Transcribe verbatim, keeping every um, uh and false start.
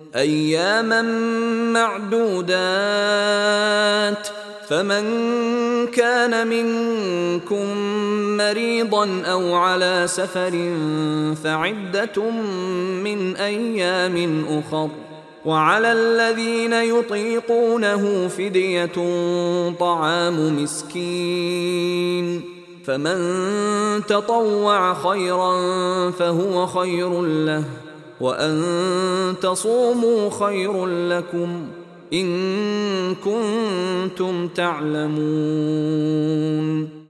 أياما معدودات، فمن كان منكم مريضا أو على سفر فعدة من أيام أخر، وعلى الذين يطيقونه فدية طعام مسكين، فمن تطوع خيرا فهو خير له، وأن تصوموا خير لكم إن كنتم تعلمون.